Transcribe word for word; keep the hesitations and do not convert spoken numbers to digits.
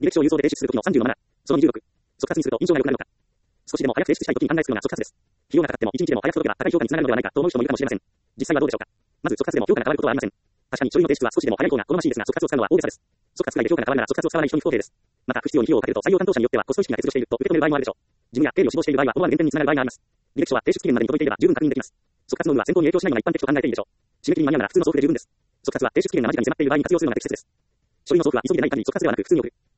履歴書を郵送で提出するときのさんじゅうのマナー。そのにじゅうろく。速達にすると印象が良くなるのか。少しでも早く提出したいときに考えつくのが速達です。費用がかかってもいちにちでも早く届けば高い評価につながるのではないかと思う人もいるかもしれません。実際はどうでしょうか。まず速達でも評価が変わることはありません。確かに書類の提出は少しでも早い方が好ましいですが、速達を使うのは大げさです。速達外で評価が変わるなら速達を使わない人に不公平です。また不必要に費用をかけると採用担当者によってはコスト意識が欠如していると受け止める場合もあるでしょう。事務や経理を指導している場合は思わぬ減点につながる場合があります。履歴書は提出期限までに届いていれば十分確認できます。速達の有無は選考に影響しないのが一般的と考えていいでしょう。締め切りに間に合うなら普通の送付で十分です。速達は提出期限が間近に迫っている場合に活用するのが適切です。書類の送付は急ぎでない限り速達ではなく普通に送る。